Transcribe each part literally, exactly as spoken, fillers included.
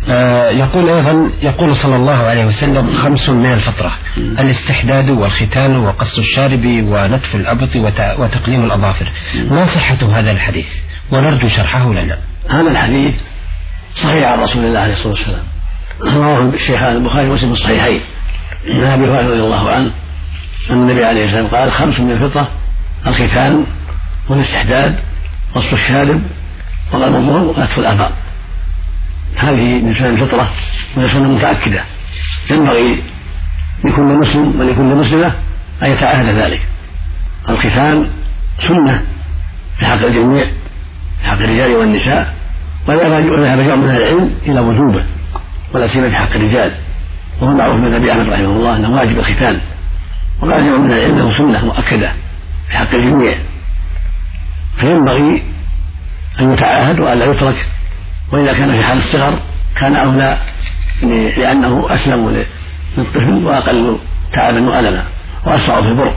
آه يقول أيضا، يقول صلى الله عليه وسلم: خمس من الفطرة: الاستحداد والختان وقص الشارب ونتف الأبط وتقليم الأظافر. ما صحة هذا الحديث؟ ونرجو شرحه لنا. هذا الحديث صحيح عن رسول الله عليه الصلاة والسلام، رواه الشيخان البخاري ومسلم في الصحيحين من أبي هريرة رضي الله عنه أن النبي عليه الصلاة والسلام قال: خمس من الفطرة: الختان والاستحداد وقص الشارب وقلم الظهر ونتف الآفاق. هذه من سنن الفطرة وهي سنة متأكدة، ينبغي لكل مسلم ولكل مسلمة أن يتعاهد ذلك. الختان سنة في حق الجميع، في حق الرجال والنساء، وذهب جمع من العلم إلى وجوبه ولا سيما في حق الرجال، وهو معروف من النبي أحمد رحمه الله أنه واجب الختان، وقال جمع من العلم أنه سنة مؤكدة في حق الجميع، فينبغي أن يتعاهد وألا يترك، وإذا كان في حال الصغر كان أولى لأنه أسلم للطفل وأقل تعبا وألما وأسرع في البرق.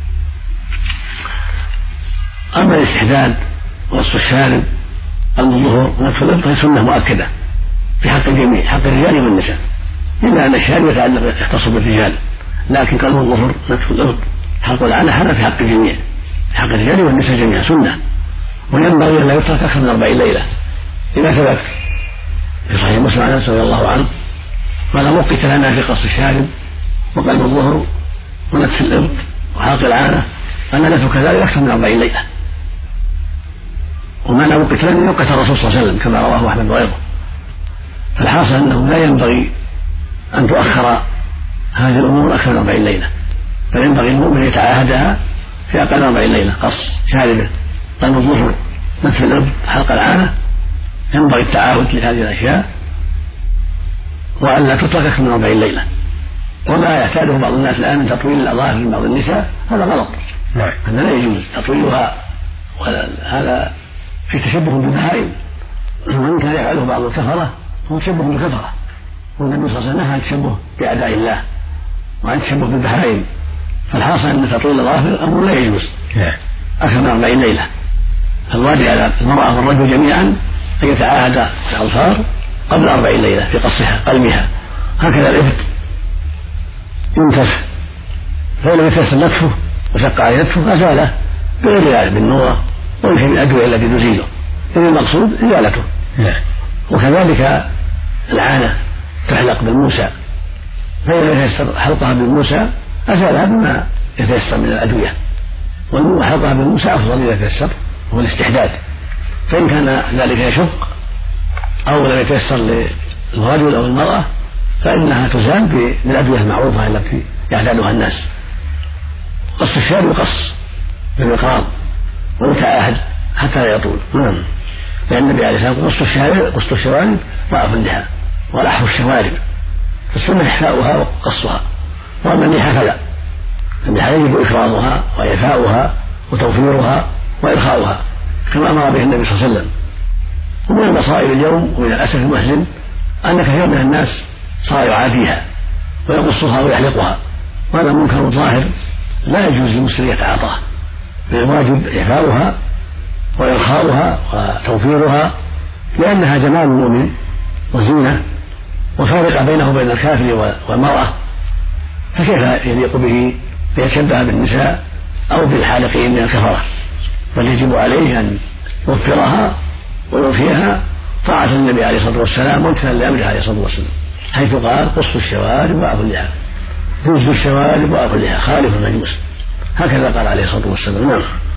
أما الاستحداد وقص الشارب الظهور ونتف الإبط فهي سنة مؤكدة في حق الجميع، حق الرجال والنساء، إلا أن الشارب يتعلق يختص بالرجال، لكن قلم الظهر نتف الإبط حق العنة هذا في حق الجميع، في حق الرجال والنساء جميعا سنة، وينبغي أن لا يترك أكثر من أربعين ليلة، لما ثبت في صحيح مسلم عن انس رضي الله عنه قال: وقت لنا في قص الشارب وقلم الظهر ونتف الإبط وحلق العانة أن نترك كذلك أكثر من أربعين ليلة. ومعنى وقت لنا وقت الرسول صلى الله عليه وسلم كما رواه أحمد وغيره. فالحاصل أنه لا ينبغي أن تؤخر هذه الأمور أكثر من أربعين ليلة، بل ينبغي المؤمن يتعاهدها في أقل من أربعين ليلة: قص شاربه، قلم الظهر، نتف الإبط، حلق العانة. ينبغي التعاهد لهذه الأشياء وأن لا تترك أكثر من أربعين ليلة. وما يعتاده بعض الناس الآن من تطويل الأظافر من بعض النساء هذا غلط، هذا لا يجوز تطويلها، وهذا في تشبه بالبهائم، وإن كان يفعله بعض الكفرة هو تشبه بالكفرة، والنبي صلى الله عليه وسلم نهى عن التشبه بأعداء الله وعن التشبه بالبهائم. فالحاصل أن تطويل الأظافر أمر لا يجوز أكثر من أربعين ليلة. فالواجب على المرأة والرجل جميعا أن يتعاهد الأظفار قبل أربعين ليلة في قصها قلمها. هكذا الإبط ينتف، فإن لم يتيسر نتفه وشق عليه نتفه أزاله بغير ذلك بالنورة ويمشي بالأدوية التي تزيله، إذن المقصود إزالته. وكذلك العانة تحلق بالموسى، فإن لم يتيسر حلقها بالموسى أزالها بما يتيسر من الأدوية، وحلقها بالموسى أفضل إذا يتيسر هو الاستحداد، فإن كان ذلك يشق أو لم يتيسر للرجل أو المرأة فإنها تزال بالأدوية المعروفة التي يعتادها الناس. قص الشارب قص بالمقراض ويتعاهد حتى لا يطول، نعم، لأن النبي عليه الصلاة والسلام قص الشارب قص الشوارب ضعف اللحى ولحف الشوارب، فالسنة إحفاؤها وقصها، وأما اللحى فلا، اللحى يجب إفراضها وإعفاؤها وتوفيرها وإرخاؤها كما أمر به النبي صلى الله عليه وسلم. ومن المصائب اليوم ومن الأسف المحزن أن كثير من الناس صار يعافيها ويقصها ويحلقها، وهذا منكر ظاهر لا يجوز للمسلم يتعاطاه، بل الواجب إعفاؤها وإرخاؤها وتوفيرها، لأنها جمال المؤمن وزينة وفارقة بينه وبين الكافر والمرأة، فكيف يليق به ليتشبه بالنساء أو بالحالقين من الكفرة؟ بل يجب عليه أن يوفرها ويوفيها طاعة النبي عليه الصلاة والسلام وامتثالا لأمره عليه الصلاة والسلام، حيث قال: قص الشوارب وأعفوا اللحى، جز الشوارب وأعفوا اللحى، خالف المجوس، هكذا قال عليه الصلاة والسلام. نعم.